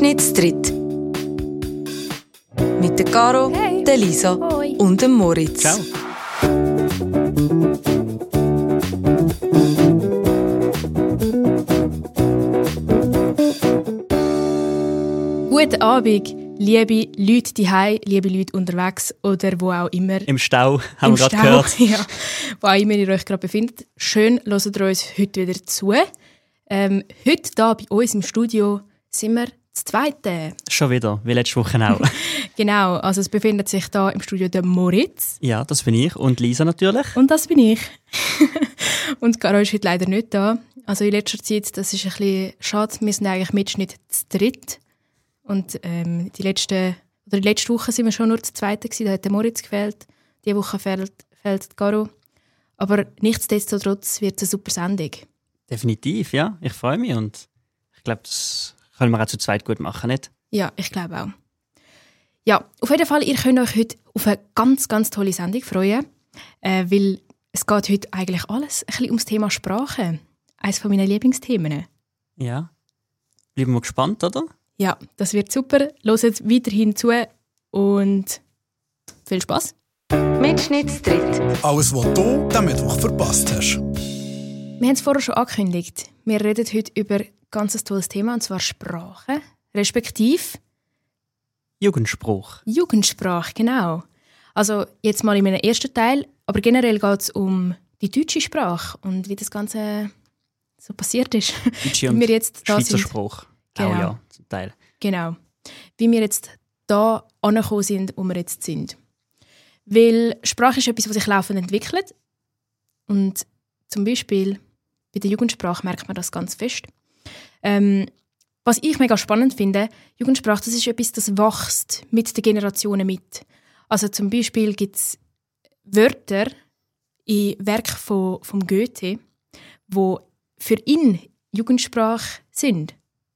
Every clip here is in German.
Mitschnitt zu dritt. Mit der Caro, Hey. der Lisa Hoi. und dem Moritz. Ciao. Guten Abend, liebe Leute daheim, liebe Leute unterwegs oder wo auch immer. Im Stau haben Im wir gerade Stau, gehört. Ja, wo auch immer ihr euch gerade befindet. Schön, hört ihr uns heute wieder zu. Heute hier bei uns im Studio sind wir das Zweite. Schon wieder, wie letzte Woche auch. Genau, also es befindet sich da im Studio der Moritz. Ja, das bin ich. Und Lisa natürlich. Und das bin ich. Und Caro ist heute leider nicht da. Also in letzter Zeit, das ist ein bisschen schade. Wir sind eigentlich Mitschnitt zu dritt. Und die letzte Woche sind wir schon nur zu Zweite gewesen. Da hat der Moritz gefehlt. Diese Woche fehlt die Caro. Aber nichtsdestotrotz wird es eine super Sendung. Definitiv, ja. Ich freue mich und ich glaube, das können wir auch zu zweit gut machen, nicht? Ja, ich glaube auch. Ja, auf jeden Fall, ihr könnt euch heute auf eine ganz, ganz tolle Sendung freuen, weil es geht heute eigentlich alles ein bisschen ums Thema Sprache. Eines von meinen Lieblingsthemen. Ja. Bleiben wir gespannt, oder? Ja, das wird super. Hört weiterhin zu und viel Spass. Mitschnitt zu dritt. Alles, was du am Mittwoch verpasst hast. Wir haben es vorher schon angekündigt. Wir reden heute über ein ganz tolles Thema, und zwar Sprache, respektive Jugendspruch. Jugendsprache, genau. Also jetzt mal in meinem ersten Teil, aber generell geht es um die deutsche Sprache und wie das Ganze so passiert ist. Deutsche Wie und wir jetzt da Schweizer sind. Spruch. Genau. Auch ja, zum Teil. Genau. Wie wir jetzt da angekommen sind, wo wir jetzt sind. Weil Sprache ist etwas, was sich laufend entwickelt. Und zum Beispiel bei der Jugendsprache merkt man das ganz fest. Was ich mega spannend finde, Jugendsprache, das ist etwas, das wächst mit den Generationen mit. Also zum Beispiel gibt es Wörter in Werken von Goethe, die für ihn Jugendsprache sind.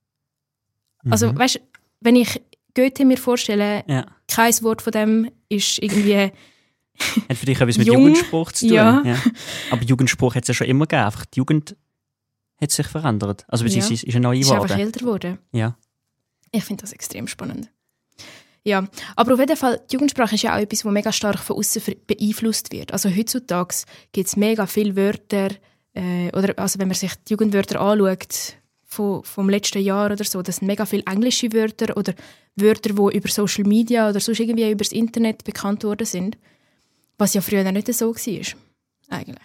Also weißt, wenn ich Goethe mir vorstelle, Ja. kein Wort von dem ist irgendwie Hat für dich etwas mit Jung, Jugendspruch zu tun? ja. Aber Jugendspruch hat es ja schon immer gegeben. Einfach die Jugend hat sich verändert. Also beziehungsweise ist neu ist einfach geworden. älter geworden. Ja. Ich finde das extrem spannend. Ja, aber auf jeden Fall, die Jugendsprache ist ja auch etwas, das mega stark von außen beeinflusst wird. Also heutzutage gibt es mega viele Wörter, oder also wenn man sich die Jugendwörter anschaut, vom letzten Jahr oder so, das sind mega viele englische Wörter oder Wörter, die über Social Media oder sonst irgendwie über das Internet bekannt worden sind, was ja früher nicht so war, eigentlich.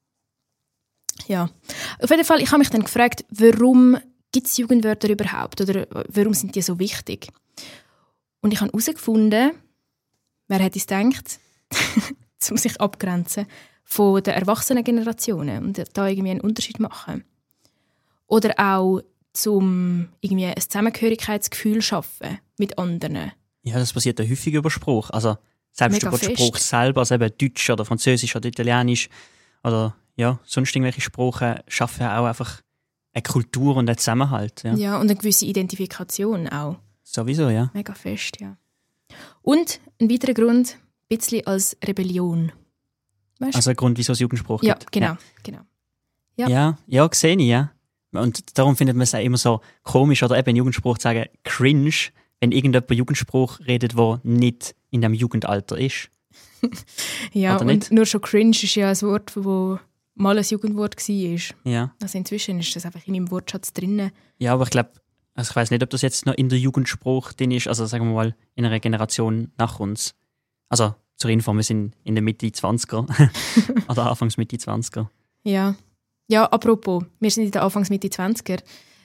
Ja, auf jeden Fall, ich habe mich dann gefragt, warum gibt es Jugendwörter überhaupt oder warum sind die so wichtig? Und ich habe herausgefunden, wer hätte es gedacht, um sich abgrenzen von den erwachsenen Generationen und da irgendwie einen Unterschied machen. Oder auch zum irgendwie ein Zusammengehörigkeitsgefühl schaffen mit anderen. Ja, das passiert ja häufig über Spruch. Also selbst Mega über den fest. Spruch selber, also eben Deutsch oder Französisch oder Italienisch oder ja, sonst irgendwelche Sprachen schaffen ja auch einfach eine Kultur und einen Zusammenhalt. Ja. Ja, und eine gewisse Identifikation auch. Sowieso, ja. Mega fest, ja. Und ein weiterer Grund, ein bisschen als Rebellion. Weißt? Also ein Grund, wieso es Jugendspruch ja, gibt. genau. Ja. Ja, sehe ich, ja. Und darum findet man es auch immer so komisch oder eben in Jugendspruch zu sagen, cringe, wenn irgendjemand Jugendspruch redet, der nicht in dem Jugendalter ist. Ja, Oder und nicht? nur schon cringe ist ja ein Wort, das mal ein Jugendwort war. Ja. Also inzwischen ist das einfach in meinem Wortschatz drin. Ja, aber ich glaube, also ich weiß nicht, ob das jetzt noch in der Jugendspruch drin ist, also sagen wir mal in einer Generation nach uns. Also zur Info, wir sind in der Mitte 20er oder Anfangs Mitte 20er. Ja. Ja, apropos, wir sind in der Anfangs-Mitte 20er.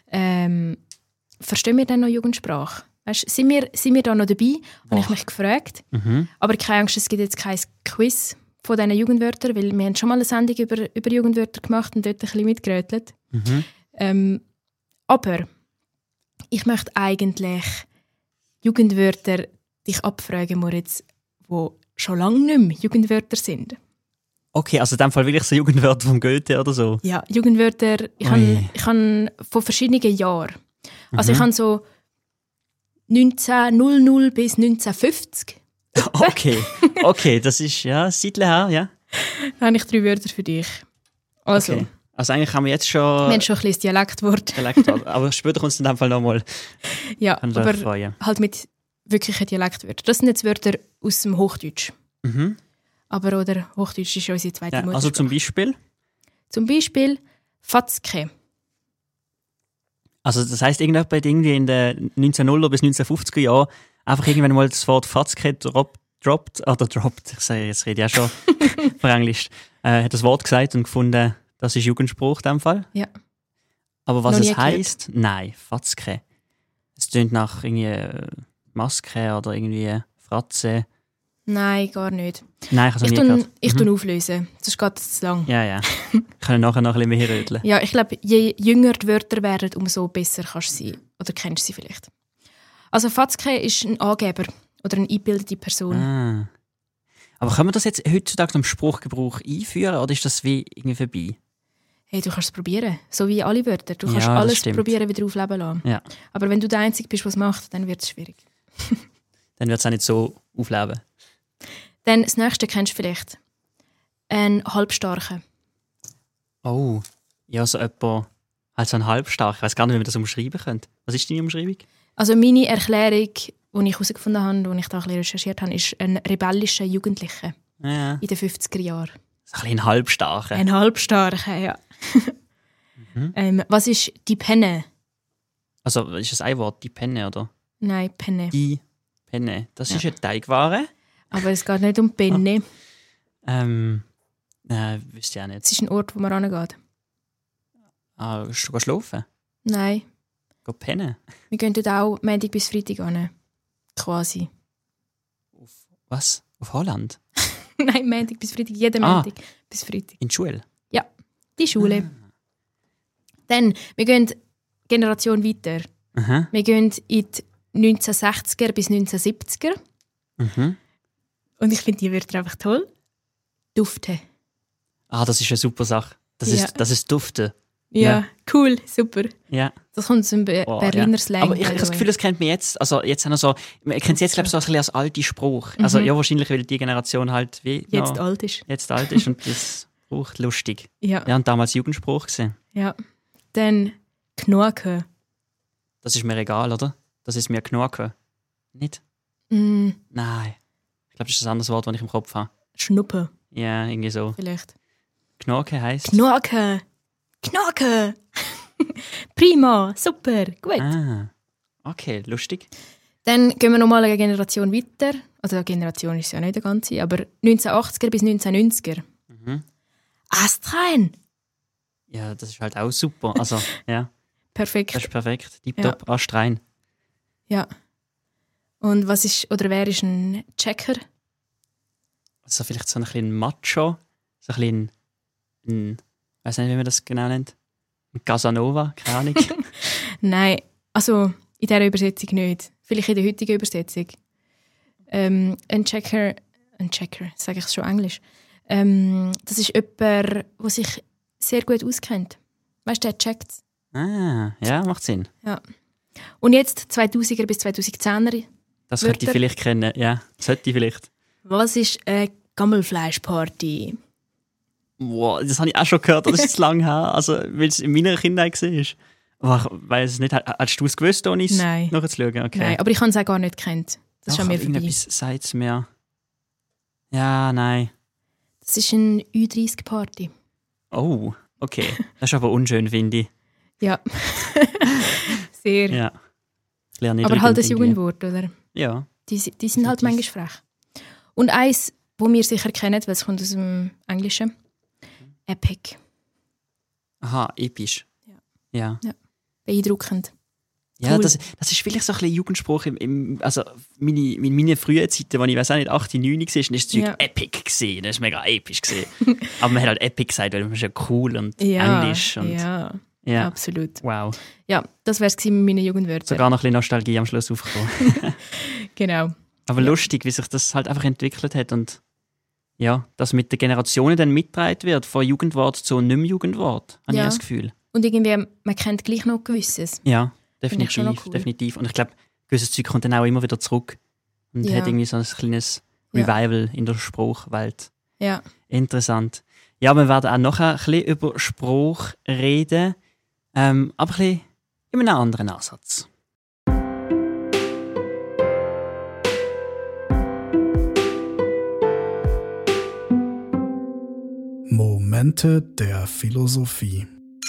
Verstehen wir denn noch Jugendsprache? Weißt, sind wir da noch dabei? Habe ich mich gefragt. Aber keine Angst, es gibt jetzt kein Quiz von diesen Jugendwörtern, weil wir haben schon mal eine Sendung über Jugendwörter gemacht und dort ein bisschen mitgerötelt. Aber ich möchte eigentlich Jugendwörter dich abfragen, Moritz, die schon lange nicht mehr Jugendwörter sind. Okay, also in dem Fall wirklich so Jugendwörter von Goethe oder so. Ja, Jugendwörter, ich habe von verschiedenen Jahren. Also ich habe so 1900 bis 1950. Okay, das ist ja ein Zeitchen her, ja. Da habe ich 3 Wörter für dich. Also, Okay. Also eigentlich haben wir jetzt schon... Wir haben schon ein bisschen Dialektwort. Aber später kommt es in dem Fall nochmal. Ja, Kann ich aber euch freuen. halt mit wirklichen Dialektwörtern. Das sind jetzt Wörter aus dem Hochdeutsch. Mhm. Aber oder Hochdeutsch ist unsere zweite Ja, Muttersprache. also zum Beispiel? Zum Beispiel Fatzke. Also das heisst, irgendjemand irgendwie in den 1900er bis 1950er Jahren einfach irgendwann mal das Wort Fatzke droppt. Ich sage, jetzt rede ich auch schon verenglisch. Hat das Wort gesagt und gefunden, das ist Jugendspruch in dem Fall. Ja. Aber was Noch nie es heisst, nein, Fatzke. Es klingt nach irgendwie Maske oder irgendwie Fratze. Nein, gar nicht. Nein, ich habe es noch nie gehört. Ich tue auflösen, sonst geht es zu lang. Ja. Ich kann nachher noch ein bisschen mehr rödeln. Ja, ich glaube, je jünger die Wörter werden, umso besser kannst du sie oder kennst du sie vielleicht. Also Fatzke ist ein Angeber oder eine eingebildete Person. Ah. Aber können wir das jetzt heutzutage im Spruchgebrauch einführen oder ist das wie irgendwie vorbei? Hey, du kannst es probieren, so wie alle Wörter. Du kannst Ja, das alles stimmt. probieren, wieder aufleben lassen. Ja. Aber wenn du der Einzige bist, der es macht, dann wird es schwierig. Dann wird es auch nicht so aufleben. Dann das nächste kennst du vielleicht. Ein Halbstarken. Oh, ja, so jemand, halt so ein Halbstark. Ich weiß gar nicht, wie man das umschreiben könnte. Was ist deine Umschreibung? Also meine Erklärung, die ich herausgefunden habe, die ich da ein bisschen recherchiert habe, ist ein rebellischer Jugendlicher Ja. in den 50er Jahren. So ein bisschen ein Halbstarker. Ein Halbstarker, ja. Was ist die Penne? Also ist das ein Wort, die Penne, oder? Nein, Penne. Die Penne. Das ist eine Teigware. Aber es geht nicht um Penne. Wüsste ich auch nicht. Es ist ein Ort, wo man rangeht. Gehst du schlafen? Nein, Geh pennen? wir gehen dort auch Montag bis Freitag hin. Quasi. Was? Auf Holland? Nein, Montag bis Freitag. Jeden Ah. Montag bis Freitag. In die Schule? Ja, die Schule. Dann, wir gehen Generation weiter. Aha. Wir gehen in die 1960er bis 1970er. Mhm. Und ich finde die Wörter einfach toll. Dufte. Das ist eine super Sache. Das Ja. ist Dufte. Ja, cool, super. Ja. Das kommt aus dem Berliner ja. Slang. Aber ich by habe the das way. Gefühl, das kennt man jetzt. Also jetzt haben wir so, man kennt es jetzt glaube ich so ein bisschen als alte Spruch. Also ja, wahrscheinlich, weil die Generation halt wie Jetzt noch alt ist. jetzt alt ist und das braucht lustig. Ja. Ja, und damals Jugendspruch gesehen. Ja. Dann Knorke. Das ist mir egal, oder? Das ist mir Knorke. Nicht? Mm, Nein. Ich glaube, das ist ein anderes Wort, das ich im Kopf habe. Schnuppe, Ja, irgendwie so. vielleicht. Knorke heisst. Knorke! Knorke! Prima, super, gut. Okay, lustig. Dann gehen wir nochmal eine Generation weiter. Also eine Generation ist ja nicht eine ganze, aber 1980er bis 1990er. Mhm. Astrein! Ja, das ist halt auch super. Also, ja, Perfekt. das ist perfekt. Tipptopp, astrein. Ja. Und was ist, oder wer ist ein Checker? Also vielleicht so ein bisschen Macho, so ein bisschen ich weiß nicht, wie man das genau nennt. Ein Casanova, keine Ahnung. Nein, also in dieser Übersetzung nicht. Vielleicht in der heutigen Übersetzung. Ein Checker, sage ich schon Englisch. Das ist jemand, der sich sehr gut auskennt. Weißt du, der checkt. Ja, macht Sinn. Ja. Und jetzt 2000er bis 2010er. Das könnte ich Wörter. vielleicht kennen, ja. Sollte ich vielleicht. Was ist eine Gammelfleischparty? Wow, das habe ich auch schon gehört, das ist zu lang her. Also, weil es in meiner Kindheit war. Aber ich weiss es nicht. Hast du es gewusst, ohne es Nein. nachzuschauen? Okay. Nein, aber ich habe es auch gar nicht gekannt. Das ist an mir vorbei. Irgendetwas sagt es mir. Ja, nein. Das ist eine Ü30-Party. Oh, okay. Das ist aber unschön, finde ich. Ja. Sehr. Ja. Ich lerne nicht Aber halt ein irgendwie. Jugendwort, oder? Ja. Die sind halt manchmal frech. Und eins, das wir sicher kennen, weil es kommt aus dem Englischen. Epic. Aha, episch. Ja. Beeindruckend. Ja, Cool. das ist vielleicht so ein bisschen Jugendspruch also meine frühen Zeiten, als ich weiß auch nicht, 8, 9 war, ist das Zeug Ja. epic gewesen. Das ist mega episch gewesen. Aber man hat halt epic gesagt, weil man ist ja cool und Ja, englisch und ja, absolut. wow. Ja, das wäre es mit meinen Jugendwörtern. Sogar noch ein bisschen Nostalgie am Schluss aufgekommen. Genau. Aber lustig, wie sich das halt einfach entwickelt hat und ja, dass mit den Generationen dann mitgetragen wird, von Jugendwort zu nicht mehr Jugendwort, habe ich Ja. das Gefühl. Und irgendwie, man kennt gleich noch Gewisses. Ja, Finde ich schon definitiv, noch cool. definitiv. Und ich glaube, gewisses Zeug kommt dann auch immer wieder zurück und Ja. hat irgendwie so ein kleines Ja. Revival in der Spruchwelt. Ja. Interessant. Ja, wir werden auch nachher ein bisschen über Spruch reden, aber ein bisschen in einem anderen Ansatz. Momente der Philosophie.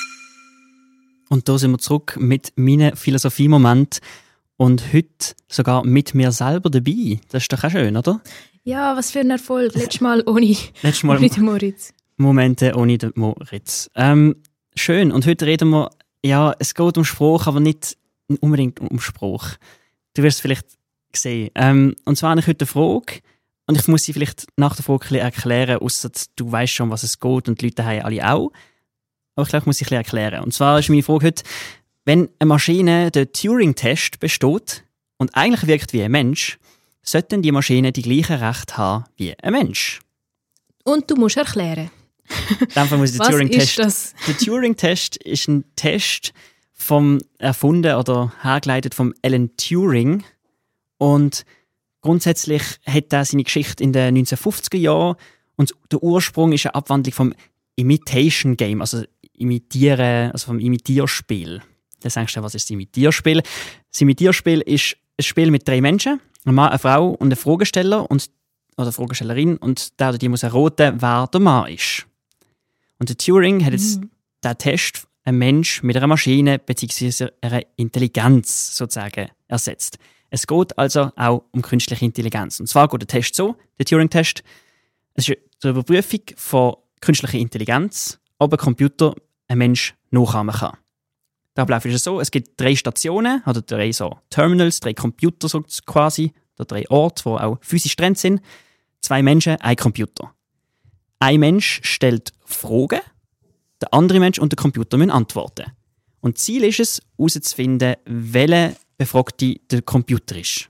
Und da sind wir zurück mit meinen Philosophie-Momenten und heute sogar mit mir selber dabei. Das ist doch auch schön, oder? Ja, was für ein Erfolg. Letztes Mal ohne den Moritz. Momente ohne den Moritz. Schön. Und heute reden wir, ja, es geht um Spruch, aber nicht unbedingt um Spruch. Du wirst es vielleicht sehen. Und zwar habe ich heute eine Frage. Und ich muss sie vielleicht nach der Frage ein bisschen erklären, ausser du weißt schon, was es geht und die Leute haben alle auch. Aber ich glaube, ich muss sie ein bisschen erklären. Und zwar ist meine Frage heute, wenn eine Maschine den Turing-Test besteht und eigentlich wirkt wie ein Mensch, sollten die Maschine die gleichen Rechte haben wie ein Mensch? Und du musst erklären. In dem Fall muss ich den Turing-Test. Was ist das? Der Turing-Test ist ein Test erfunden oder hergeleitet vom Alan Turing. Und grundsätzlich hat er seine Geschichte in den 1950er Jahren. Und der Ursprung ist eine Abwandlung vom Imitation Game, also Imitieren, also vom Imitierspiel. Dann denkst du, was ist das Imitierspiel? Das Imitierspiel ist ein Spiel mit 3 Menschen, ein Mann, eine Frau und ein Fragesteller oder Fragestellerin, und der oder die muss erraten, wer der Mann ist. Und der Turing hat jetzt diesen Test einen Mensch mit einer Maschine bzw. einer Intelligenz sozusagen ersetzt. Es geht also auch um künstliche Intelligenz. Und zwar geht der Test so, der Turing-Test, es ist die Überprüfung von künstlicher Intelligenz, ob ein Computer ein Mensch nachahmen kann. Der Ablauf ist so, es gibt 3 Stationen, oder 3 so Terminals, 3 Computer so quasi, oder 3 Orte, die auch physisch getrennt sind. 2 Menschen, ein Computer. Ein Mensch stellt Fragen, der andere Mensch und der Computer müssen antworten. Und Ziel ist es, herauszufinden, welcher Befragte der Computer ist.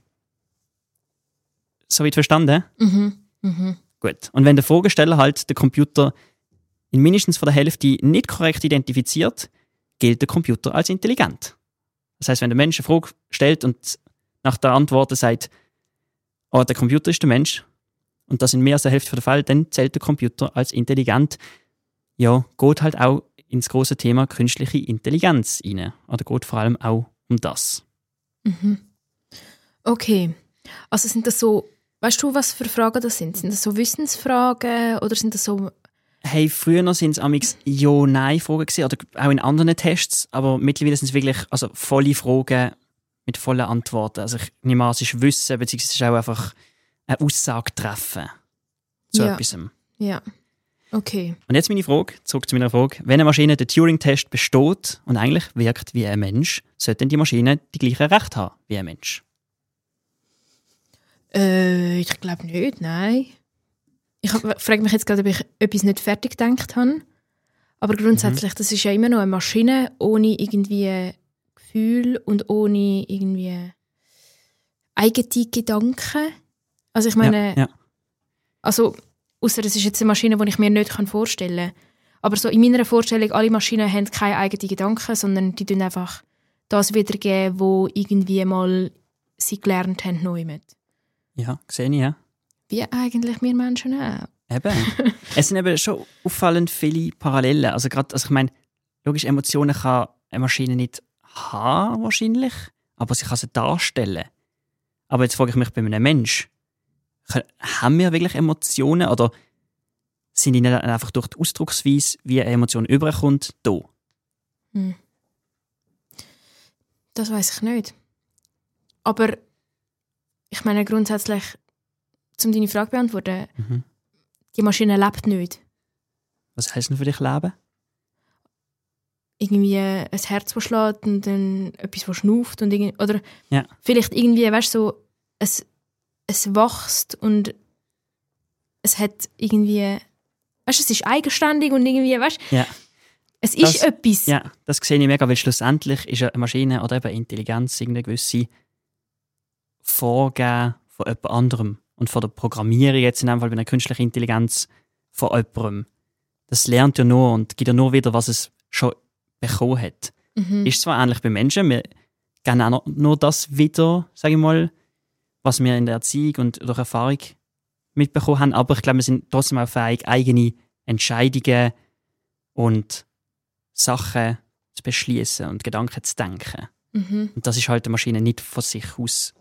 Soweit verstanden? Gut. Und wenn der Fragesteller halt den Computer in mindestens von der Hälfte nicht korrekt identifiziert, gilt der Computer als intelligent. Das heisst, wenn der Mensch eine Frage stellt und nach der Antwort sagt, oh, der Computer ist der Mensch, und das in mehr als der Hälfte der Fälle, dann zählt der Computer als intelligent. Ja, geht halt auch ins große Thema künstliche Intelligenz rein. Oder geht vor allem auch um das. Okay. Also sind das so, weißt du, was für Fragen das sind? Sind das so Wissensfragen oder sind das so... Hey, früher sind es amigs Ja-Nein-Fragen gewesen, oder auch in anderen Tests, aber mittlerweile sind es wirklich volle Fragen mit vollen Antworten. Also ich nehme an, es ist Wissen, beziehungsweise es ist auch einfach eine Aussage treffen zu etwas. Ja, okay. Und jetzt meine Frage, zurück zu meiner Frage. Wenn eine Maschine den Turing-Test besteht und eigentlich wirkt wie ein Mensch, sollte die Maschine die gleichen Rechte haben wie ein Mensch? Ich glaube nicht, nein. Ich frage mich jetzt gerade, ob ich etwas nicht fertig gedacht habe. Aber grundsätzlich, das ist ja immer noch eine Maschine ohne irgendwie Gefühl und ohne irgendwie eigene Gedanken. Also ich meine, ja. Also ausser es ist jetzt eine Maschine, die ich mir nicht vorstellen kann. Aber so in meiner Vorstellung, alle Maschinen haben keine eigenen Gedanken, sondern die tun einfach das wiedergeben, wo irgendwie mal sie gelernt haben neu mit. Ja, sehe ich, ja. Wie eigentlich wir Menschen auch. Eben. Es sind eben schon auffallend viele Parallelen. Also ich meine, logisch, Emotionen kann eine Maschine nicht haben, wahrscheinlich, aber sie kann sie darstellen. Aber jetzt frage ich mich bei einem Menschen, haben wir wirklich Emotionen oder sind die nicht einfach durch die Ausdrucksweise, wie eine Emotion überkommt, da? Das weiss ich nicht. Aber ich meine grundsätzlich, um deine Frage zu beantworten, die Maschine lebt nicht. Was heisst denn für dich Leben? Irgendwie ein Herz, das schlägt und dann etwas, das schnauft. Und oder ja. Vielleicht irgendwie, weißt du, so, es wächst und es hat irgendwie, weißt du, es ist eigenständig und irgendwie, weißt du, ja. Es ist etwas. Ja, das sehe ich mega, weil schlussendlich ist eine Maschine oder eben Intelligenz irgendeine gewisse Vorgabe von jemand anderem. Und von der Programmierung jetzt in dem Fall bei einer künstlichen Intelligenz von jemandem. Das lernt ja nur und gibt ja nur wieder, was es schon bekommen hat. Ist zwar ähnlich bei Menschen, wir geben auch nur das wieder, sage ich mal, was wir in der Erziehung und durch Erfahrung mitbekommen haben, aber ich glaube, wir sind trotzdem auch fähig, eigene Entscheidungen und Sachen zu beschließen und Gedanken zu denken. Und das ist halt eine Maschine nicht von sich aus.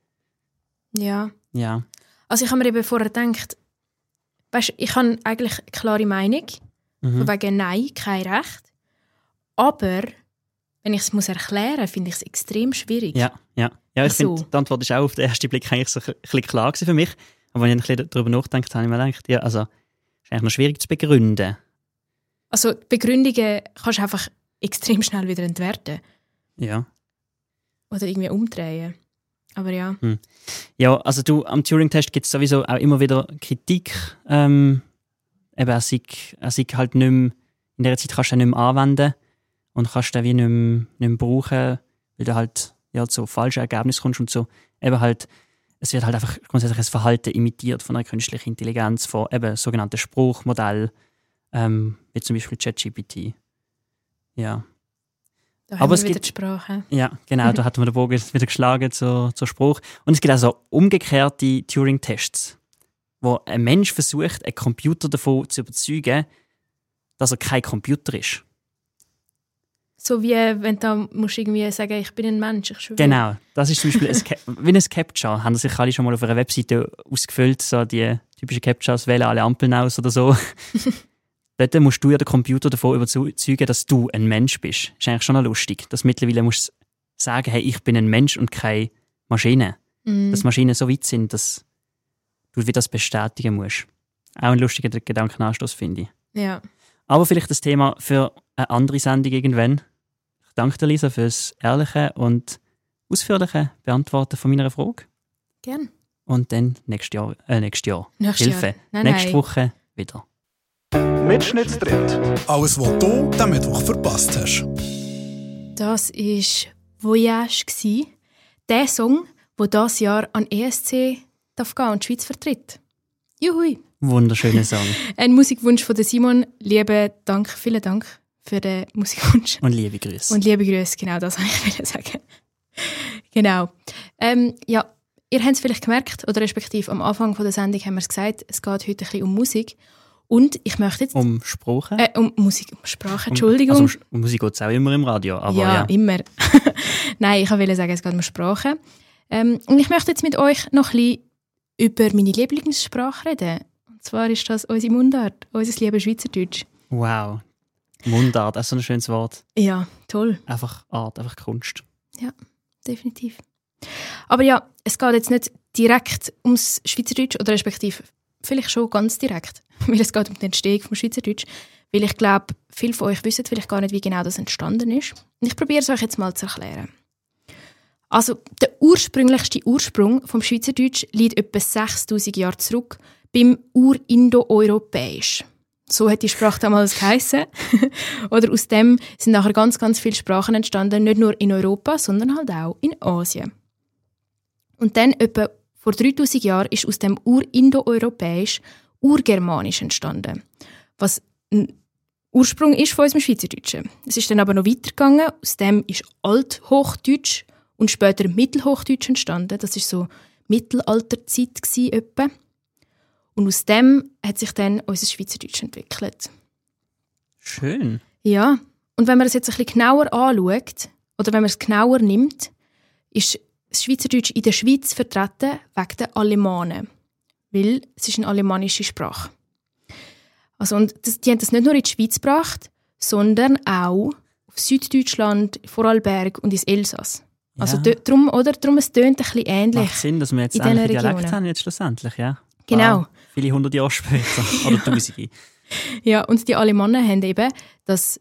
Ja. Ja. Also ich habe mir eben vorher gedacht, weißt, ich habe eigentlich eine klare Meinung, von wegen Nein, kein Recht. Aber wenn ich es erklären muss, finde ich es extrem schwierig. Ja, ich So. finde, die Antwort ist auch auf den ersten Blick eigentlich so ein bisschen klar gewesen für mich. Aber wenn ich ein bisschen darüber nachdenke, habe ich mir gedacht, ja, also, ist eigentlich noch schwierig zu begründen. Also die Begründungen kannst du einfach extrem schnell wieder entwerten. Ja. Oder irgendwie umdrehen. Aber ja. Ja, also am Turing-Test gibt es sowieso auch immer wieder Kritik. Eben, er sei halt nicht mehr, in dieser Zeit kannst du ihn nicht mehr anwenden und kannst den wie nicht mehr brauchen, weil du halt zu falschen Ergebnissen kommst und so. Eben halt, es wird halt einfach grundsätzlich ein Verhalten imitiert von einer künstlichen Intelligenz, von eben sogenannten Spruchmodellen, wie zum Beispiel ChatGPT. Ja. Da Aber haben es wir wieder gibt die Sprache. Ja, genau, da hatten wir den Bogen wieder geschlagen zur Spruch. Und es gibt auch so umgekehrte Turing-Tests, wo ein Mensch versucht, einen Computer davon zu überzeugen, dass er kein Computer ist. So wie wenn du musst irgendwie sagen, ich bin ein Mensch. Ich schwöre. Genau, das ist zum Beispiel wie ein Captcha. Haben sich alle schon mal auf einer Webseite ausgefüllt, so die typischen Captchas, wählen alle Ampeln aus oder so. Dort musst du ja den Computer davon überzeugen, dass du ein Mensch bist. Ist eigentlich schon noch lustig, dass mittlerweile musst du sagen, hey, ich bin ein Mensch und keine Maschine. Dass Maschinen so weit sind, dass du wieder das bestätigen musst. Auch ein lustiger Gedankenanstoß, finde ich. Ja. Aber vielleicht das Thema für eine andere Sendung irgendwann. Ich danke dir, Lisa, für das ehrliche und ausführliche Beantworten von meiner Frage. Gern. Und dann nächstes Jahr. Nächstes Hilfe. Jahr. Nein, Nächste Woche wieder. Mitschnittsdritt. Alles, was du den Mittwoch verpasst hast. Das war «Voyage», der Song, der dieses Jahr an ESC darf gehen und die Schweiz vertritt. Juhui! Wunderschöner Song. Ein Musikwunsch von der Simon. Vielen Dank für den Musikwunsch. Und liebe Grüße. Und liebe Grüße, genau das wollte ich sagen. Genau. Ja, ihr habt es vielleicht gemerkt, oder respektive am Anfang der Sendung haben wir es gesagt, es geht heute ein bisschen um Musik. Und ich möchte jetzt... Um Sprache? Um Sprache, Entschuldigung. Also um Musik geht es auch immer im Radio, aber ja. Immer. Nein, ich wollte sagen, es geht um Sprache. Und ich möchte jetzt mit euch noch ein bisschen über meine Lieblingssprache reden. Und zwar ist das unsere Mundart, unser liebes Schweizerdeutsch. Wow. Mundart, das ist so ein schönes Wort. Ja, toll. Einfach Art, einfach Kunst. Ja, definitiv. Aber ja, es geht jetzt nicht direkt ums Schweizerdeutsch, oder respektive vielleicht schon ganz direkt, weil es geht um die Entstehung vom Schweizerdeutsch. Weil ich glaube, viele von euch wissen vielleicht gar nicht, wie genau das entstanden ist. Und ich probiere es euch jetzt mal zu erklären. Also, der ursprünglichste Ursprung vom Schweizerdeutsch liegt etwa 6000 Jahre zurück beim Urindoeuropäisch. So hat die Sprache damals geheissen. Oder aus dem sind nachher ganz, ganz viele Sprachen entstanden, nicht nur in Europa, sondern halt auch in Asien. Und dann etwa vor 3000 Jahren ist aus dem Urindoeuropäisch Urgermanisch entstanden, was ein Ursprung ist von unserem Schweizerdeutschen. Es ist dann aber noch weitergegangen. Aus dem ist Althochdeutsch und später Mittelhochdeutsch entstanden. Das ist so Mittelalterzeit etwa. Und aus dem hat sich dann unser Schweizerdeutsch entwickelt. Schön. Ja, und wenn man das jetzt ein bisschen genauer anschaut, oder wenn man es genauer nimmt, ist das Schweizerdeutsch in der Schweiz vertreten wegen den Alemanen. Weil es ist eine alemannische Sprache. Also, und die haben das nicht nur in die Schweiz gebracht, sondern auch auf Süddeutschland, Vorarlberg und ins Elsass. Ja. Also darum, es tönt ein bisschen ähnlich. Macht Sinn, dass wir jetzt in ähnliche diesen Dialekte Regionen haben, jetzt schlussendlich, ja. Genau. Wow. Viele 100 Jahre später. Oder Tausende. Ja, und die Alemannen haben eben das,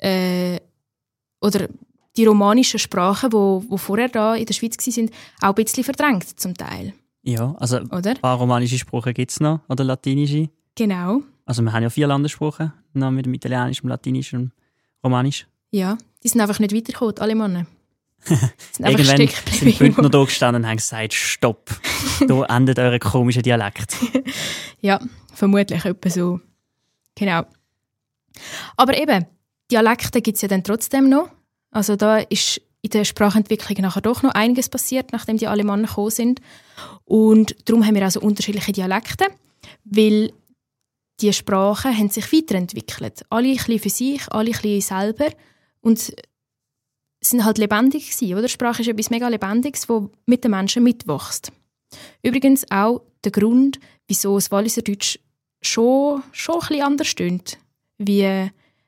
oder die romanischen Sprachen, die vorher da in der Schweiz waren, auch ein bisschen verdrängt zum Teil. Ja, also Oder? ein paar romanische Sprachen gibt es noch, oder latinische. Genau. Also wir haben ja 4 Landessprachen, noch mit dem Italienisch, dem Latinisch und Romanisch. Ja, die sind einfach nicht weitergekommen, die Alemannen. Die sind einfach Irgendwann stecken sind geblieben. Bündner da gestanden und haben gesagt, stopp, da endet euer komischer Dialekt. Ja, vermutlich etwa so. Genau. Aber eben, Dialekte gibt es ja dann trotzdem noch. Also da ist in der Sprachentwicklung nachher doch noch einiges passiert, nachdem die Alemannen gekommen sind. Und darum haben wir also unterschiedliche Dialekte, weil die Sprachen haben sich weiterentwickelt. Alle ein bisschen für sich, alle ein bisschen selber. Und sind halt lebendig gewesen, oder? Sprache ist etwas mega Lebendiges, das mit den Menschen mitwächst. Übrigens auch der Grund, wieso das Walliserdeutsch schon ein bisschen anders tönt, wie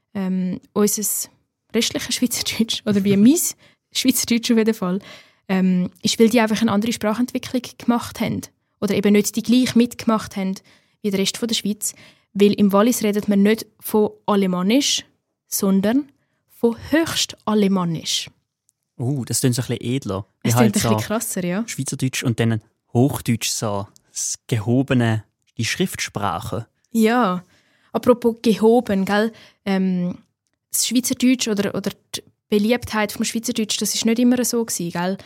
unser restliches Schweizerdeutsch, oder wie mein Schweizerdeutsch auf jeden Fall, ist, weil die einfach eine andere Sprachentwicklung gemacht haben. Oder eben nicht die gleich mitgemacht haben wie der Rest der Schweiz. Weil im Wallis redet man nicht von Alemannisch, sondern von Höchstalemannisch. Das klingt so ein bisschen edler. Es klingt ein bisschen krasser, ja. Schweizerdeutsch und dann Hochdeutsch, so das Gehobene, die Schriftsprache. Ja, apropos gehoben, gell? Das Schweizerdeutsch oder die Beliebtheit vom Schweizerdeutsch, das ist nicht immer so gewesen, gell?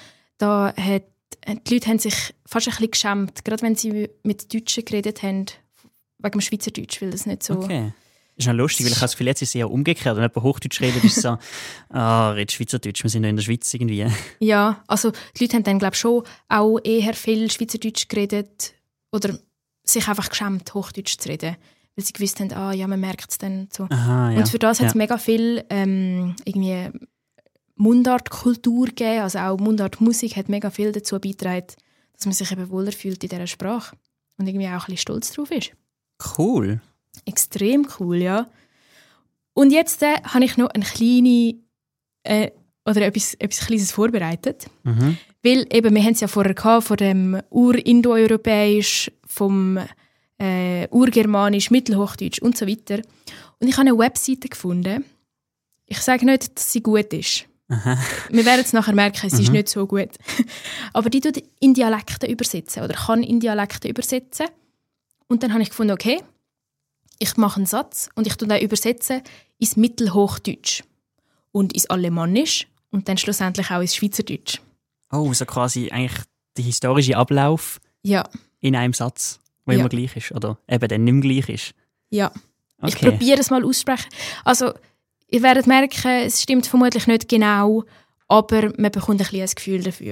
Die Leute haben sich fast ein bisschen geschämt, gerade wenn sie mit Deutschen geredet haben, wegen dem Schweizerdeutsch, weil das nicht so... Okay. Das ist noch lustig, weil ich habe das Gefühl, jetzt ist es eher umgekehrt. Wenn jemand Hochdeutsch redet, ist es so, redet Schweizerdeutsch, wir sind ja in der Schweiz irgendwie. Ja, also die Leute haben dann, glaube ich, schon auch eher viel Schweizerdeutsch geredet oder sich einfach geschämt, Hochdeutsch zu reden, weil sie gewusst haben, man merkt es dann so. Aha, ja. Und für das hat es mega viel irgendwie Mundartkultur gegeben, also auch Mundartmusik hat mega viel dazu beigetragen, dass man sich eben wohler fühlt in dieser Sprache und irgendwie auch ein bisschen stolz drauf ist. Cool. Extrem cool, ja. Und jetzt habe ich noch eine kleine oder etwas Kleines vorbereitet. Mhm. Weil eben, wir haben es ja vorher gehabt, von dem Ur-Indoeuropäisch, vom Urgermanisch, Mittelhochdeutsch und so weiter. Und ich habe eine Webseite gefunden. Ich sage nicht, dass sie gut ist. Aha. Wir werden es nachher merken, sie ist nicht so gut. Aber die tut in Dialekte übersetzen oder kann in Dialekte übersetzen. Und dann habe ich gefunden, okay, ich mache einen Satz und ich tue den übersetzen ins Mittelhochdeutsch und ins Alemannisch und dann schlussendlich auch ins Schweizerdeutsch. Oh, so quasi eigentlich der historische Ablauf in einem Satz, der immer gleich ist oder eben dann nicht mehr gleich ist. Ja, okay. Ich probiere es mal aussprechen. Also, ihr werdet merken, es stimmt vermutlich nicht genau, aber man bekommt ein bisschen ein Gefühl dafür.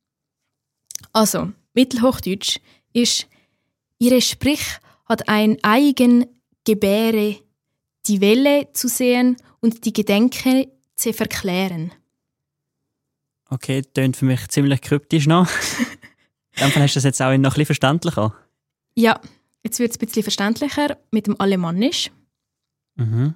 Also, Mittelhochdeutsch ist, ihre Sprich hat ein eigen Gebäre, die Welle zu sehen und die Gedenke zu verklären. Okay, das klingt für mich ziemlich kryptisch noch. In dem Fall hast du das jetzt auch noch ein bisschen verständlicher. Ja, jetzt wird es ein bisschen verständlicher mit dem Alemannisch. Mhm.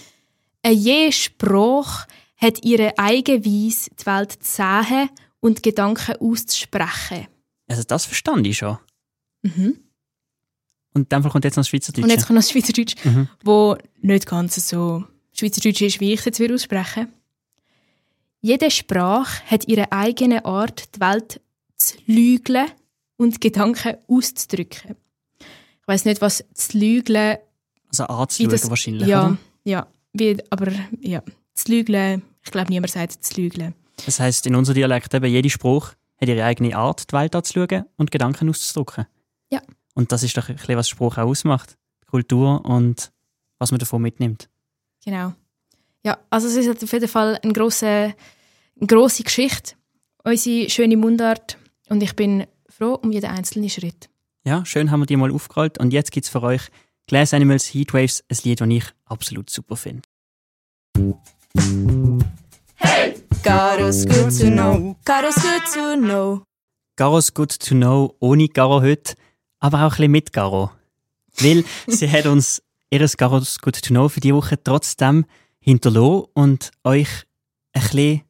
Je Sprache hat ihre eigene Weise, die Welt zu sehen und Gedanken auszusprechen. Also das verstand ich schon. Mhm. Und in dem Fall kommt jetzt noch das Schweizerdeutsche. Und jetzt kommt noch das Schweizerdeutsch, wo nicht ganz so Schweizerdeutsch ist, wie ich es jetzt aussprechen. Jede Sprache hat ihre eigene Art, die Welt zu lügeln und Gedanken auszudrücken. Ich weiss nicht, was zu lügeln... Also anzuschauen wahrscheinlich, ja, oder? Ja, aber zu lügeln, ich glaube, niemand sagt zu lügeln. Das heisst, in unserem Dialekt eben, jede Spruch hat ihre eigene Art, die Welt anzuschauen und Gedanken auszudrücken. Ja. Und das ist doch ein bisschen, was Spruch auch ausmacht. Die Kultur und was man davon mitnimmt. Genau. Ja, also es ist auf jeden Fall eine grosse Geschichte, unsere schöne Mundart. Und ich bin froh um jeden einzelnen Schritt. Ja, schön haben wir die mal aufgerollt. Und jetzt gibt es für euch Glass Animals Heatwaves, ein Lied, das ich absolut super finde. Hey! Garo's good to know. Garo's good to know. Garo's good to know, ohne Garo heute, aber auch ein bisschen mit Garo. Weil sie hat uns ihr Garo's good to know für diese Woche trotzdem hinterlassen und euch ein bisschen,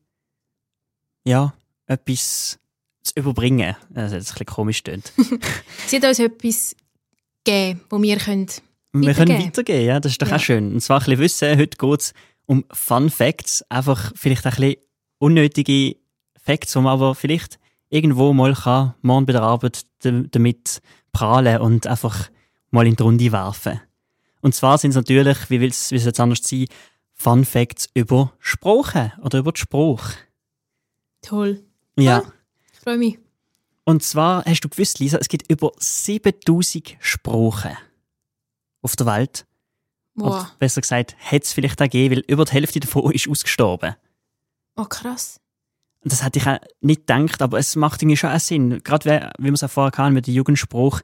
etwas zu überbringen. Also das ein bisschen komisch klingt. Sie hat uns etwas gegeben, das wir weitergeben können. Wir können weitergehen, ja, das ist doch auch schön. Und zwar ein bisschen wissen, heute geht es um Fun Facts, einfach vielleicht ein bisschen unnötige Facts, die man aber vielleicht irgendwo mal kann, morgen bei der Arbeit damit prahlen und einfach mal in die Runde werfen. Und zwar sind es natürlich, wie es jetzt anders sein, Fun Facts über Sprache oder über die Sprache. Toll. Ja. Ich freue mich. Und zwar, hast du gewusst, Lisa, es gibt über 7000 Sprachen auf der Welt. Wow. Oder besser gesagt, hat es vielleicht auch gegeben, weil über die Hälfte davon ist ausgestorben. Oh, krass. Das hätte ich auch nicht gedacht, aber es macht irgendwie schon auch Sinn. Gerade wie wir es auch vorher hatten mit dem Jugendspruch,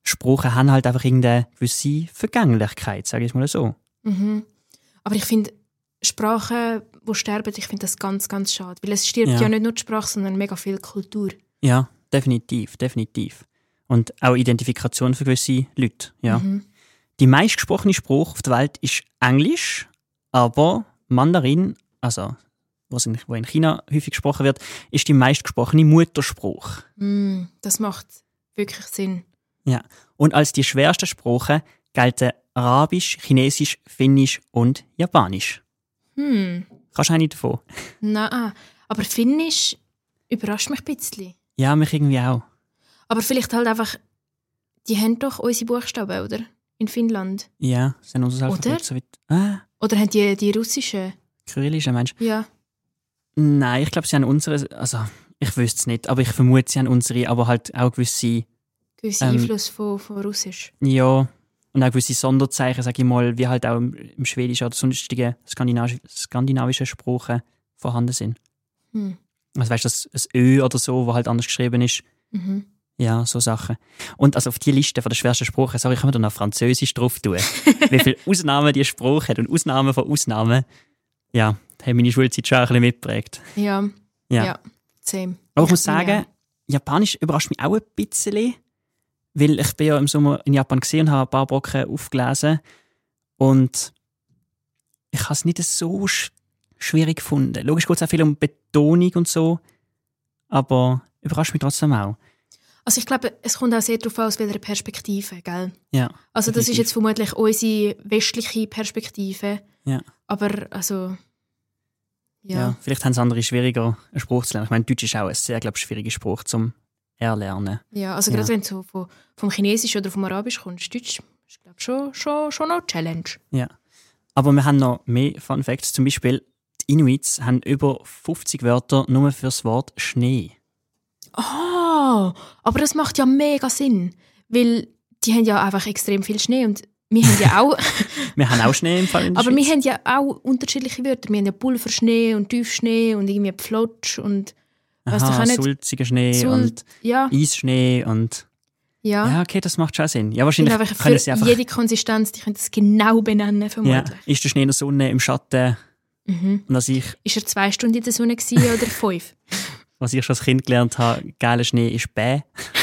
Sprachen haben halt einfach irgendeine gewisse Vergänglichkeit, sage ich mal so. Mhm. Aber ich finde, Sprachen, die sterben, ich finde das ganz, ganz schade. Weil es stirbt ja nicht nur die Sprache, sondern mega viel Kultur. Ja, definitiv. Und auch Identifikation für gewisse Leute, ja. Mhm. Die meistgesprochene Sprache auf der Welt ist Englisch, aber Mandarin, also wo in China häufig gesprochen wird, ist die meistgesprochene Muttersprache. Das macht wirklich Sinn. Ja. Und als die schwersten Sprachen gelten Arabisch, Chinesisch, Finnisch und Japanisch. Kannst du eine davon? Nein, aber Finnisch überrascht mich ein bisschen. Ja, mich irgendwie auch. Aber vielleicht halt einfach, die haben doch unsere Buchstaben, oder? In Finnland. Ja, das sind unser Oder? Alphabet so weit. Oder haben die russischen? Kyrillische Mensch. Ja. Nein, ich glaube, sie haben unsere, also ich wüsste es nicht, aber ich vermute, sie haben unsere, aber halt auch gewisse Einfluss von Russisch. Ja, und auch gewisse Sonderzeichen, sage ich mal, wie halt auch im Schwedischen oder sonstigen skandinavischen Sprachen vorhanden sind. Also weißt du, das Ö oder so, wo halt anders geschrieben ist. Mhm. Ja, so Sachen. Und also auf die Liste von der schwersten Sprachen, sorry, ich kann mir da noch Französisch drauf tun. Wie viele Ausnahmen die Sprache hat und Ausnahmen von Ausnahmen. Ja, das hat meine Schulzeit schon ein bisschen mitgeprägt. Ja, same. Aber ich muss sagen, Japanisch überrascht mich auch ein bisschen. Weil ich bin ja im Sommer in Japan gesehen und habe ein paar Brocken aufgelesen. Und ich habe es nicht so schwierig gefunden. Logisch geht es auch viel um Betonung und so. Aber überrascht mich trotzdem auch. Also ich glaube, es kommt auch sehr darauf an, aus welcher Perspektive, gell? Ja. Also das ist jetzt vermutlich unsere westliche Perspektive. Ja. Aber also... Ja, vielleicht haben es andere schwieriger, einen Spruch zu lernen. Ich meine, Deutsch ist auch ein sehr, glaube ich, schwieriger Spruch zum Erlernen. Ja, also gerade wenn du so vom Chinesisch oder vom Arabisch kommst, Deutsch ist, glaube ich, schon noch eine Challenge. Ja. Aber wir haben noch mehr Fun Facts. Zum Beispiel, die Inuits haben über 50 Wörter nur für das Wort Schnee. Oh, aber das macht ja mega Sinn, weil die haben ja einfach extrem viel Schnee und wir haben ja auch... Wir haben auch Schnee im Fall in der Aber Schweiz. wir haben ja auch unterschiedliche Wörter. Wir haben ja Pulverschnee und Tiefschnee und irgendwie Pflotsch und... weißt du, auch nicht, sulziger Schnee und Eisschnee und... Ja, okay, das macht schon Sinn. Ja, wahrscheinlich können sie einfach... jede Konsistenz, die können das genau benennen, vermutlich. Ja. Ist der Schnee in der Sonne, im Schatten? Und als ich... Ist er 2 Stunden in der Sonne gewesen, oder 5? Was ich schon als Kind gelernt habe, geiler Schnee ist bäh.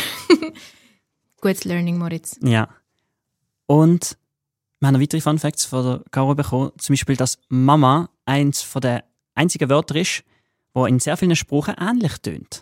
Gutes Learning, Moritz. Ja. Und wir haben noch weitere Fun Facts von der Caro bekommen. Zum Beispiel, dass Mama eins von den einzigen Wörtern ist, wo in sehr vielen Sprachen ähnlich tönt.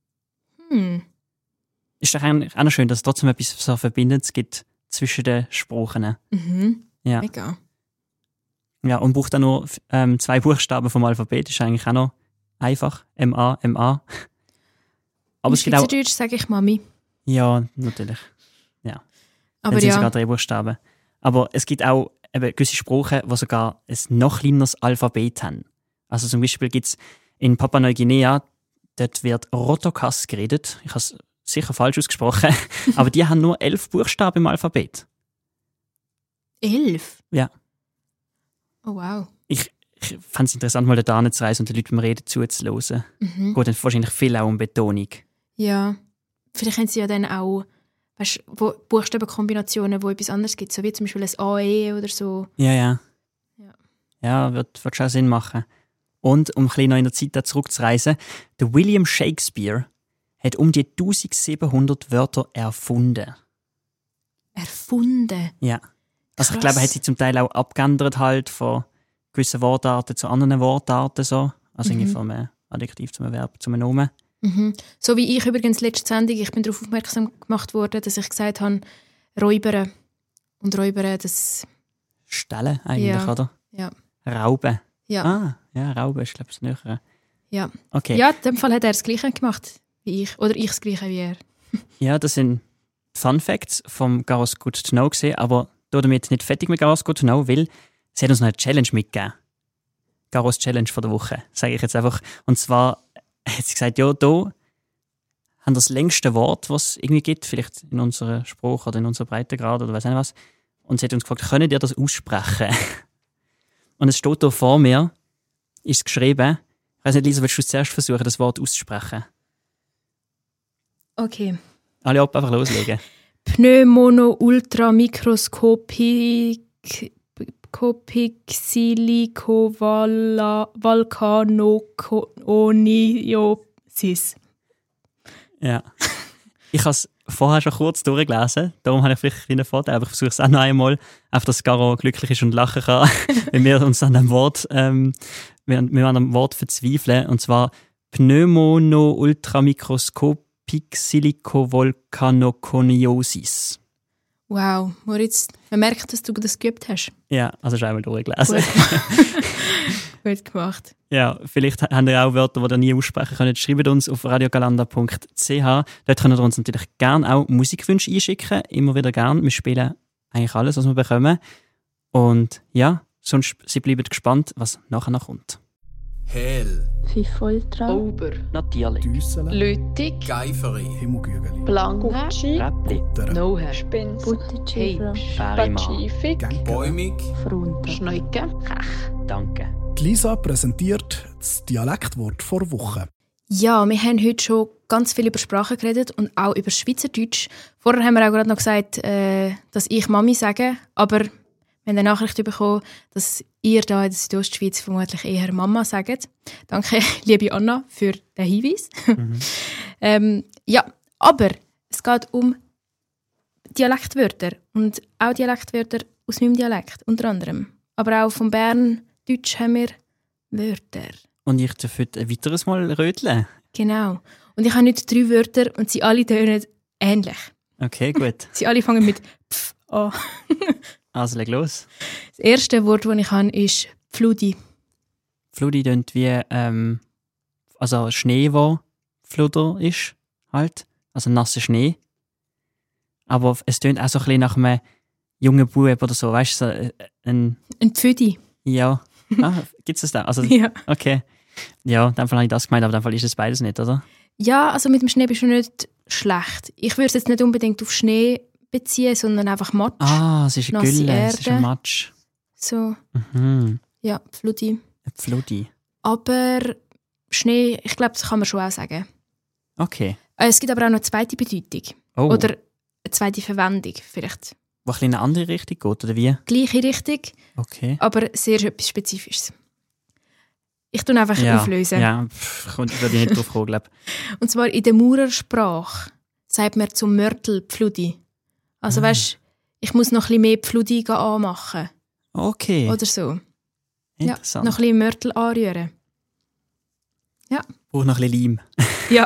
Ist doch eigentlich auch noch schön, dass es trotzdem etwas so Verbindendes gibt zwischen den Sprachen. Ja. Mega. Ja, und braucht auch nur 2 Buchstaben vom Alphabet. Ist eigentlich auch noch einfach. M-A, M-A. Aber es gibt auch... Schweizerdeutsch sage ich Mami. Ja, natürlich. Ja. Aber Dann sind sogar 3 Buchstaben. Aber es gibt auch eben gewisse Sprachen, die sogar ein noch kleineres Alphabet haben. Also zum Beispiel gibt es in Papua-Neuguinea, dort wird Rotokas geredet. Ich habe es sicher falsch ausgesprochen. Aber die haben nur 11 Buchstaben im Alphabet. 11? Ja. Oh wow. Ich fand es interessant, mal da zu reisen und den Leuten beim Reden zuzuhören. Geht dann wahrscheinlich viel auch um Betonung. Ja. Vielleicht haben sie ja dann auch Buchstabenkombinationen, wo etwas anderes gibt, so wie zum Beispiel ein AE oder so. Ja, wird schon Sinn machen. Und um ein bisschen noch in der Zeit zurückzureisen, der William Shakespeare hat um die 1700 Wörter erfunden. Erfunden? Ja. Also ich glaube, er hat sie zum Teil auch abgeändert halt von gewissen Wortarten zu anderen Wortarten so. Also irgendwie von einem Adjektiv zum Verb, zum Nomen. So wie ich übrigens letzte Sendung, ich bin darauf aufmerksam gemacht worden, dass ich gesagt habe, Räubern. Und Räubern, das... Stellen eigentlich, oder? Ja. Rauben. Ja. Ah, ja, Rauben ist, glaube ich, das Nähere. Ja. Okay. Ja, in dem Fall hat er das Gleiche gemacht wie ich. Oder ich das Gleiche wie er. Ja, das sind Fun Facts vom Garros Good to Know gesehen, aber damit nicht fertig mit Garros Good to Know, weil sie hat uns noch eine Challenge mitgegeben. Garros Challenge von der Woche, sage ich jetzt einfach. Und zwar hat sie gesagt, ja, da haben wir das längste Wort, was es irgendwie gibt, vielleicht in unserer Sprache oder in unserer Breitengrad oder weiss nicht was. Und sie hat uns gefragt, könnt ihr das aussprechen? Und es steht da vor mir, ist geschrieben. Ich weiss nicht, Lisa, willst du zuerst versuchen, das Wort auszusprechen? Okay. Alle ab, einfach loslegen. Pneumomultramikroskopik-Volcanoconiosis. Ja. Ich habe es vorher schon kurz durchgelesen, darum habe ich vielleicht einen Vorteil, aber ich versuche es auch noch einmal, einfach, dass Caro glücklich ist und lachen kann, wenn wir uns an dem Wort, wir an dem Wort verzweifeln, und zwar Pneumono-Ultramikroskopik-Silicovolcanoconiosis. Wow, Moritz, man merkt, dass du das geübt hast. Ja, also schon einmal durchgelesen. Gut gemacht. Ja, vielleicht habt ihr auch Wörter, die ihr nie aussprechen könnt. Schreibt uns auf radiogalanda.ch. Dort könnt ihr uns natürlich gerne auch Musikwünsche einschicken. Immer wieder gerne. Wir spielen eigentlich alles, was wir bekommen. Und ja, sonst sie bleiben gespannt, was nachher noch kommt. Hell, Fifoltra, Ober, Natürlich. Düssele, Lütig, Geiferi, Himmelgügeli, Blange, Räppli. Butter, Noher, Buttichifra, Heibsch, Bärima. Pazifik, Bäumig. Frunter. Schneuke, Kech. Danke. Die Lisa präsentiert das Dialektwort vor Woche. Ja, wir haben heute schon ganz viel über Sprachen geredet und auch über Schweizerdeutsch. Vorher haben wir auch gerade noch gesagt, dass ich Mami sage, aber wir haben eine Nachricht bekommen, dass ihr da in der Südostschweiz vermutlich eher Mama sagt. Danke, liebe Anna, für den Hinweis. Ja, aber es geht um Dialektwörter und auch Dialektwörter aus meinem Dialekt, unter anderem. Aber auch von Berndeutsch haben wir Wörter. Und ich darf heute ein weiteres Mal röteln. Genau. Und ich habe heute 3 Wörter und sie alle tönen ähnlich. Okay, gut. Sie alle fangen mit «pf» an. Also leg los. Das erste Wort, das ich habe, ist «Pfludi». Fludi tönt wie also Schnee, der Fluder ist, halt. Also nasser Schnee. Aber es tönt auch so ein bisschen nach einem jungen Bub oder so, weißt du, so ein... Ein Pfüdi. Ja. Gibt es das da? Also, Ja. okay. Ja, in dem Fall habe ich das gemeint, aber in dem Fall ist es beides nicht, oder? Ja, also mit dem Schnee bist du nicht schlecht. Ich würde es jetzt nicht unbedingt auf Schnee beziehen, sondern einfach Matsch. Ah, es ist eine Nasse Gülle, es ist ein Erde. Matsch. So, Mhm. ja, Pfludi. Ein Pfludi. Aber Schnee, ich glaube, das kann man schon auch sagen. Okay. Es gibt aber auch noch eine zweite Bedeutung. Oh, Oder eine zweite Verwendung vielleicht. wo ein bisschen in eine andere Richtung geht, oder wie? Gleiche Richtung, Okay. aber sehr etwas Spezifisches. Ich tue einfach auflösen. Ja, würde ich nicht drauf kommen, glaube ich. Und zwar in der Maurersprache sagt man zum Mörtel Pfludi. Also weißt, ich muss noch ein bisschen mehr Pfludi anmachen. Okay, Oder so. interessant. Ja, noch ein bisschen Mörtel anrühren. Braucht noch ein bisschen Leim. Ja.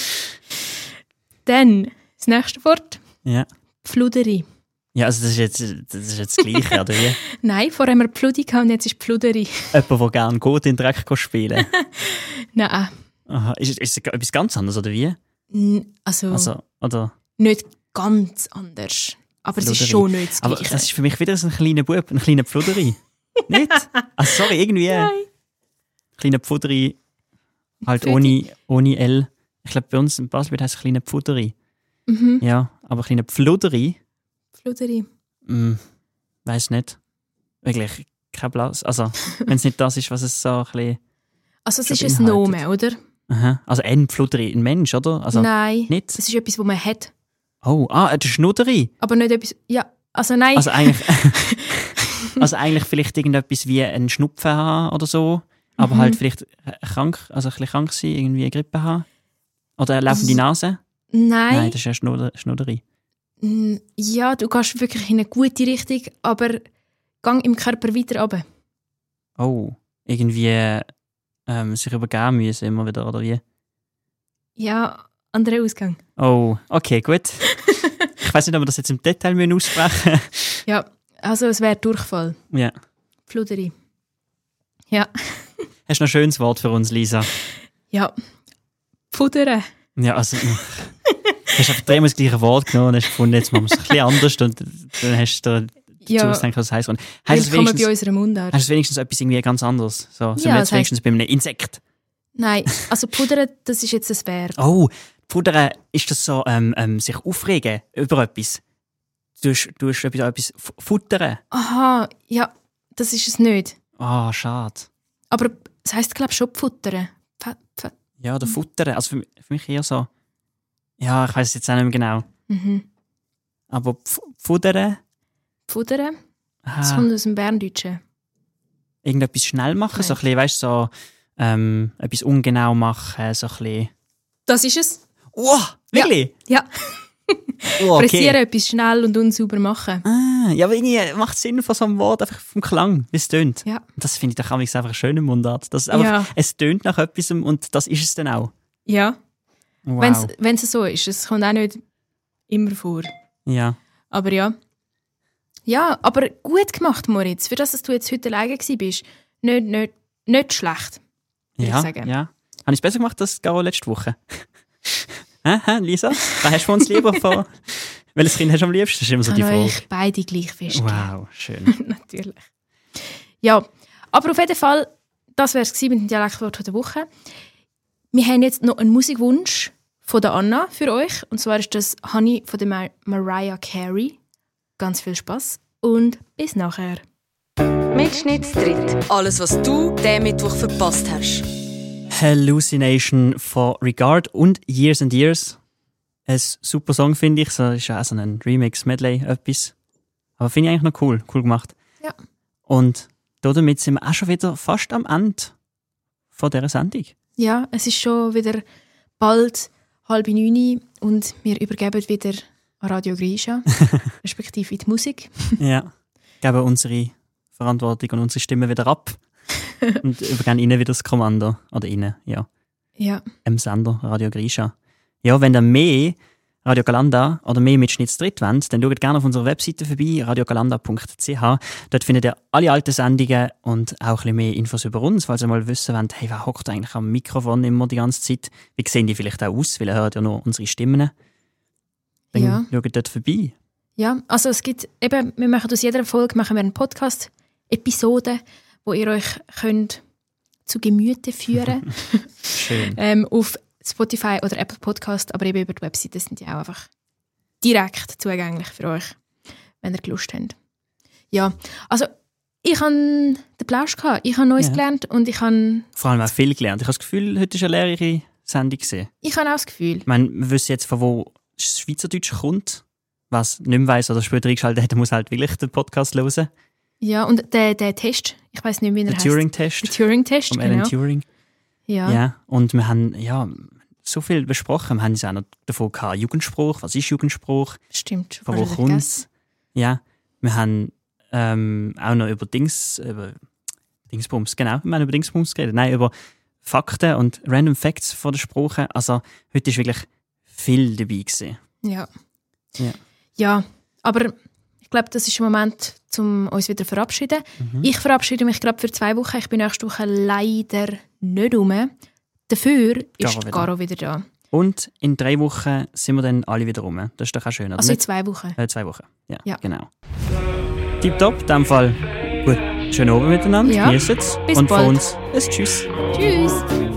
Dann, das nächste Wort. Ja. Pfluderi. Ja, also das ist jetzt das Gleiche, oder wie? Nein, vorher haben wir Pfludi gehabt und jetzt ist Pfluderi. Jemand, der gerne gut in den Dreck spielen. Nein. Aha. Ist es etwas ganz anderes, oder wie? Also Oder? nicht ganz anders. Aber es ist Pfluderi. schon nicht das Aber Gleiche. das ist für mich wieder so ein kleiner Bub, ein kleiner Pfluderi. Nicht? Also sorry, irgendwie. Nein. Kleiner Pfuderi, halt Pfudi. ohne L. Ich glaube, bei uns in Basel heisst es kleiner Pfuderi. Mhm. Ja, aber kleiner Pfluderi, Pfluderi. weiß nicht. Wirklich, kein Blass. Also, wenn es nicht das ist, was es so ein bisschen... Also es Schon ist ein beinhaltet. Nomen, oder? Aha. Also ein Pfluderi, ein Mensch, oder? Also, Nein. nicht? Es ist etwas, das man hat. Oh, der Schnudderi. Aber nicht etwas... Ja, also nein. Also eigentlich vielleicht irgendetwas wie ein Schnupfen haben oder so. Aber halt vielleicht krank, also ein bisschen krank sein, irgendwie eine Grippe haben. Oder eine laufende Nase. Nein, das ist ja Schnudderi. Ja, du gehst wirklich in eine gute Richtung, aber gang im Körper weiter runter. Oh, irgendwie sich übergeben müssen immer wieder, oder wie? Ja, anderer Ausgang. Oh, okay, gut. Ich weiß nicht, ob wir das jetzt im Detail aussprechen müssen. Ja, also es wäre Durchfall. Ja. Pfluderi. Ja. Hast du noch ein schönes Wort für uns, Lisa? Ja. Pfudern. Ja, also... hast du einfach dreimal das gleiche Wort genommen und hast gefunden, jetzt machen wir es ein bisschen anders und dann hast du dazu ausgedacht, was es heisst. Willkommen bei unserem Mundart. Heißt es wenigstens etwas irgendwie ganz anderes? So Ja, sind wir das jetzt wenigstens bei einem Insekt. Nein, also Pudern, das ist jetzt ein Verb. Oh, Pudern, ist das so, sich aufregen über etwas? Du hast etwas futtern? Aha, ja, das ist es nicht. Ah, schade. Aber es heisst, glaube ich, schon Pfuttern. Ja, oder futtern. Also für mich eher so... Ja, ich weiss es jetzt auch nicht mehr genau. Mhm. Aber Fuddern? Fuddern? Das Ah, kommt aus dem Berndeutschen. irgendetwas schnell machen, so ein Nein. bisschen, weißt du, so etwas ungenau machen, so ein bisschen... Das ist es. Wow, wirklich? Ja. Oh, Pressieren, etwas schnell und unsauber machen. Ja, aber irgendwie macht es Sinn von so einem Wort, einfach vom Klang, wie es tönt. Ja. Und das finde ich doch einfach eine schöne Mundart. Das einfach, Ja. Es tönt nach etwas und das ist es dann auch. Ja. Wow. Wenn es so ist. Es kommt auch nicht immer vor. Ja. Aber ja. Ja, aber gut gemacht, Moritz. Für das, dass du jetzt heute alleine warst. Nicht schlecht. würde Ja, ich sagen. ja. Habe ich es besser gemacht als Garo letzte Woche? Lisa, was hast du uns lieber vor? Welches Kind hast du am liebsten? Das ist immer so die Kann Frage. euch beide gleich festgeben. Wow, schön. Natürlich. Ja, aber auf jeden Fall, das wäre es mit dem Dialektwort der Woche. Wir haben jetzt noch einen Musikwunsch von der Anna für euch. Und zwar ist das Honey von der Mariah Carey. Ganz viel Spaß und bis nachher. Mitschnittstritt. Alles, was du diesen Mittwoch verpasst hast. Hallucination von Regard und Years and Years. Ein super Song, finde ich. So ist ja auch so ein Remix-Medley, etwas. Aber finde ich eigentlich noch cool. Cool gemacht. Ja. Und damit sind wir auch schon wieder fast am Ende von dieser Sendung. Ja, es ist schon wieder bald 8:30 und wir übergeben wieder an Radio Grisha, respektive in die Musik. Ja. Geben unsere Verantwortung und unsere Stimme wieder ab. Und übergeben ihnen wieder das Kommando. Oder ihnen, ja. Ja, Im Sender Radio Grisha. Ja, wenn ihr mehr Radio Galanda oder mehr Mitschnittstritt wollt, dann schaut gerne auf unserer Webseite vorbei, radiogalanda.ch. Dort findet ihr alle alten Sendungen und auch ein bisschen mehr Infos über uns, falls ihr mal wissen wollt, hey, wer hockt eigentlich am Mikrofon immer die ganze Zeit? Wie sehen die vielleicht auch aus? Weil ihr hört ja nur unsere Stimmen. Dann Ja. schaut dort vorbei. ja, also es gibt eben, wir machen aus jeder Folge machen wir eine Podcast-Episode, wo ihr euch könnt zu Gemüte führen Schön. auf Spotify oder Apple Podcast, aber eben über die Webseite sind die auch einfach direkt zugänglich für euch, wenn ihr Lust habt. Ja, also ich habe den Plausch gehabt, ich habe Neues Ja. gelernt und ich habe Vor allem auch viel gelernt. Ich habe das Gefühl, heute war eine lehrreiche Sendung. auch das Gefühl. Ich meine, wir wissen jetzt, von wo das Schweizerdeutsch kommt. Was nicht mehr weiss oder später eingeschaltet hat, muss halt wirklich den Podcast hören. Ja, und der Test, ich weiß nicht, wie er Der heißt. Turing-Test Der Turing-Test, vom Alan genau. Turing. Ja. Ja, und wir haben so viel besprochen. Wir haben uns auch noch davon gehabt, Jugendspruch. Was ist Jugendspruch? Stimmt. Von wo Hast du kommt vergessen? es? Ja, wir haben auch noch über Dingsbums, genau. Wir haben über Dingsbums geredet. Nein, über Fakten und Random Facts von der Sprache. Also, heute war wirklich viel dabei gewesen. Ja. Ja. Ja, aber ich glaube, das ist der Moment, um uns wieder zu verabschieden. Ich verabschiede mich gerade für 2 Wochen. Ich bin nächste Woche leider nicht rum. Dafür ist wieder. Garo wieder da. Und in 3 Wochen sind wir dann alle wieder rum. Das ist doch auch schön, oder Also in nicht? 2 Wochen. 2 Wochen. Ja, Ja. genau. Tipptopp, in dem Fall. Gut, schönen Abend miteinander. Ja. Genießt es. Bis Und bald. von uns ein Tschüss. Tschüss!